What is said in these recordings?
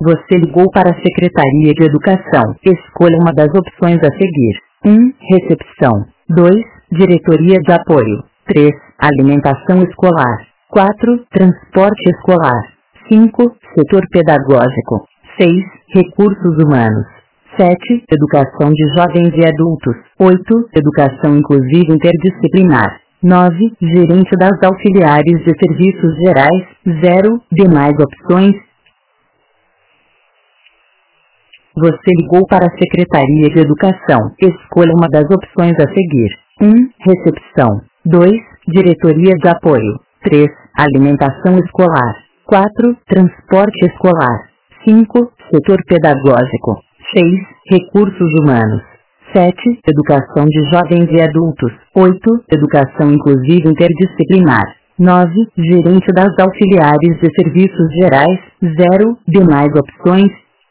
Você ligou para a Secretaria de Educação. Escolha uma das opções a seguir. 1. Recepção. 2. Diretoria de Apoio. 3. Alimentação escolar. 4. Transporte escolar. 5. Setor pedagógico. 6. Recursos humanos. 7. Educação de jovens e adultos. 8. Educação inclusiva interdisciplinar. 9. Gerente das auxiliares de serviços gerais. 0. Demais opções. Você ligou para a Secretaria de Educação. Escolha uma das opções a seguir. 1. Recepção. 2. Diretoria de Apoio. 3. Alimentação escolar. 4. Transporte escolar. 5. Setor pedagógico. 6. Recursos humanos. 7. Educação de jovens e adultos. 8. Educação inclusiva interdisciplinar. 9. Gerente das auxiliares de serviços gerais. 0. Demais opções.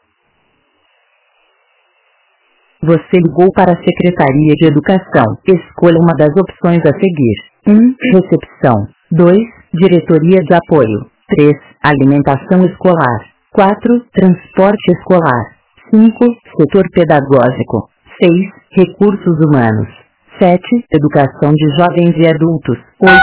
Você ligou para a Secretaria de Educação. Escolha uma das opções a seguir. 1. Recepção. 2. Diretoria de Apoio. 3. Alimentação escolar. 4. Transporte escolar. 5. Setor pedagógico. 6. Recursos humanos. 7. Educação de jovens e adultos. 8.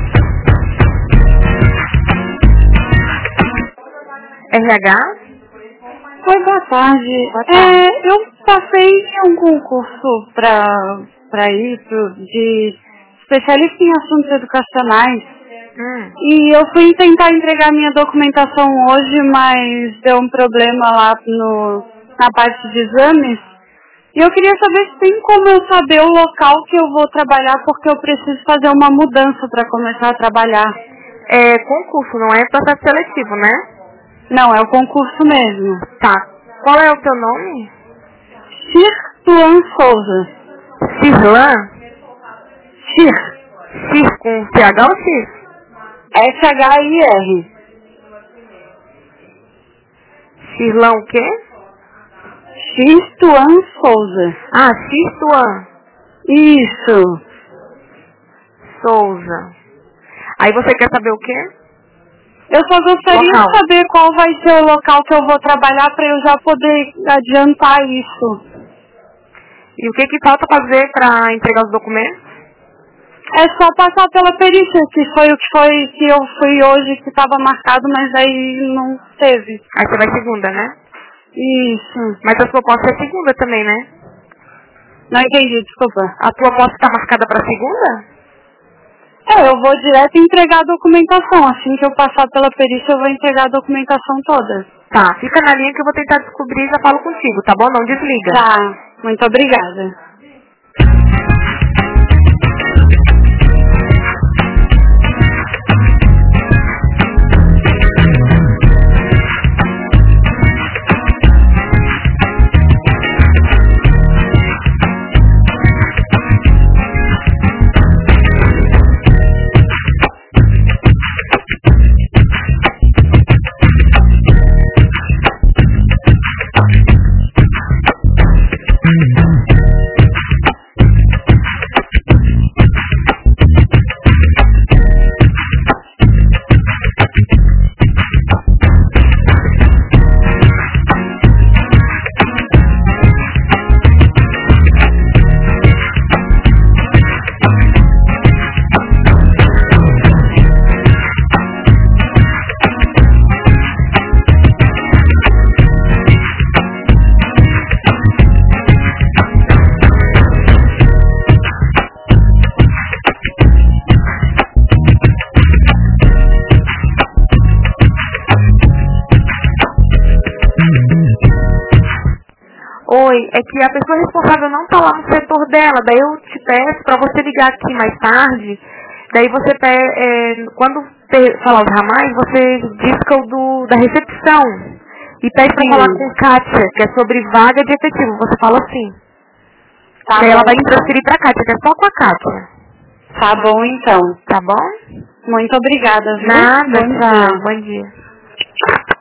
RH? Oi, boa tarde. Eu passei em um concurso para isso, de especialista em assuntos educacionais. E eu fui tentar entregar minha documentação hoje, mas deu um problema lá na parte de exames. E eu queria saber se tem como eu saber o local que eu vou trabalhar, porque eu preciso fazer uma mudança para começar a trabalhar. É concurso, não é processo seletivo, né? Não, é o concurso mesmo. Tá. Qual é o teu nome? Cirtuan Souza. Cirlan? Cir com TH ou X? SHIR. Cirlan o quê? Cirtuan Souza. Ah, Cirtuan. Isso. Souza. Aí você quer saber o quê? Eu só gostaria de saber qual vai ser o local que eu vou trabalhar para eu já poder adiantar isso. E o que falta fazer para entregar os documentos? É só passar pela perícia, que eu fui hoje, que estava marcado, mas aí não teve. Aí você vai segunda, né? Isso. Mas a sua posse é segunda também, né? Não entendi, desculpa. A tua posse está marcada para segunda? Eu vou direto entregar a documentação. Assim que eu passar pela perícia, eu vou entregar a documentação toda. Tá, fica na linha que eu vou tentar descobrir e já falo contigo, tá bom? Não desliga. Tá, muito obrigada. Oi, é que a pessoa responsável não está lá no setor dela, daí eu te peço para você ligar aqui mais tarde, daí você quando falar os ramais, você disca o da recepção e pede para falar com Kátia, que é sobre vaga de efetivo, você fala assim. Tá daí bom. ela vai me transferir para Kátia, que é só com a Kátia. Tá bom então. Tá bom? Muito obrigada, viu? Nada, Bom tchau, dia. bom dia.